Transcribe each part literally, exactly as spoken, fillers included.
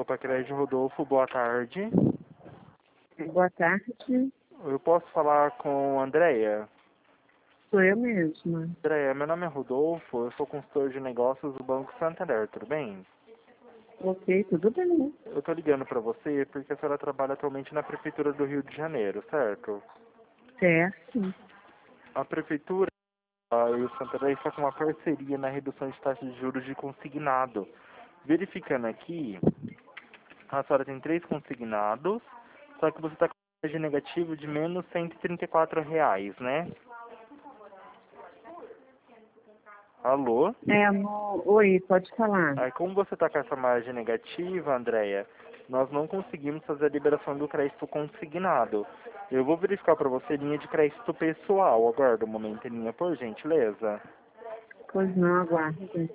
Copa Crédito Rodolfo, boa tarde. Boa tarde, Eu posso falar com a Andréia? sou eu mesma. Andréia, meu nome é Rodolfo, eu sou consultor de negócios do Banco Santander, tudo bem? Ok, tudo bem. Eu tô ligando pra você porque a senhora trabalha atualmente na Prefeitura do Rio de Janeiro, certo? Certo. A Prefeitura ah, e o Santander está com uma parceria na redução de taxas de juros de consignado. Verificando aqui, a senhora tem três consignados, só que você está com uma taxa negativa de menos cento e trinta e quatro reais, né? Alô? É, amor. Oi, pode falar. Aí, como você está com essa margem negativa, Andréia, nós não conseguimos fazer a liberação do crédito consignado. Eu vou verificar para você linha de crédito pessoal. Aguarda um momento, linha, por gentileza. Pois não, aguarde.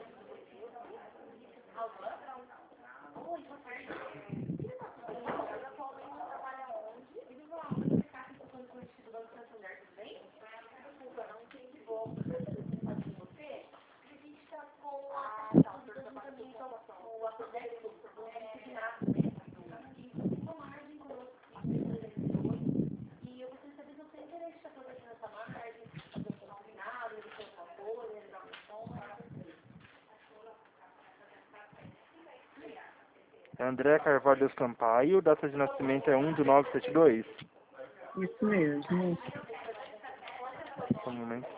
André Carvalho Sampaio, data de nascimento é um de nove sete dois. Isso mesmo. Só um momento.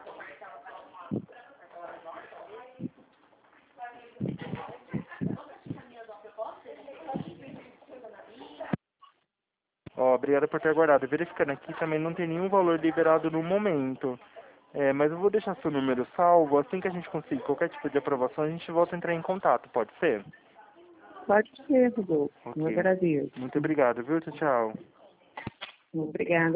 Ó, obrigado por ter aguardado. Verificando aqui, também não tem nenhum valor liberado no momento. É, mas eu vou deixar seu número salvo. Assim que a gente conseguir qualquer tipo de aprovação, a gente volta a entrar em contato. Pode ser? Pode ser, Rodolfo. Eu Ok. agradeço. Muito obrigado, viu? Tchau, tchau. Obrigada.